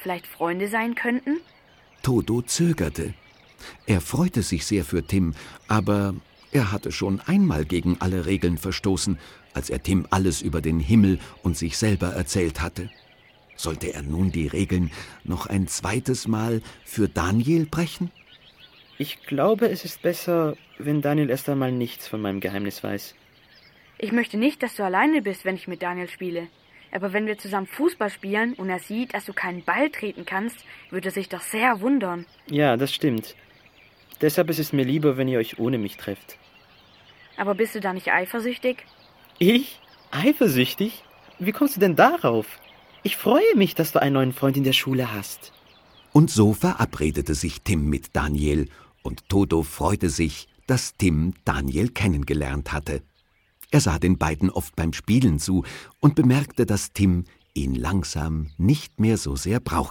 vielleicht Freunde sein könnten? Toto zögerte. Er freute sich sehr für Tim, aber er hatte schon einmal gegen alle Regeln verstoßen, als er Tim alles über den Himmel und sich selber erzählt hatte. Sollte er nun die Regeln noch ein zweites Mal für Daniel brechen? Ich glaube, es ist besser, wenn Daniel erst einmal nichts von meinem Geheimnis weiß. Ich möchte nicht, dass du alleine bist, wenn ich mit Daniel spiele. Aber wenn wir zusammen Fußball spielen und er sieht, dass du keinen Ball treten kannst, wird er sich doch sehr wundern. Ja, das stimmt. Deshalb ist es mir lieber, wenn ihr euch ohne mich trefft. Aber bist du da nicht eifersüchtig? Ich? Eifersüchtig? Wie kommst du denn darauf? Ich freue mich, dass du einen neuen Freund in der Schule hast. Und so verabredete sich Tim mit Daniel, und Toto freute sich, dass Tim Daniel kennengelernt hatte. Er sah den beiden oft beim Spielen zu und bemerkte, dass Tim ihn langsam nicht mehr so sehr brauchte.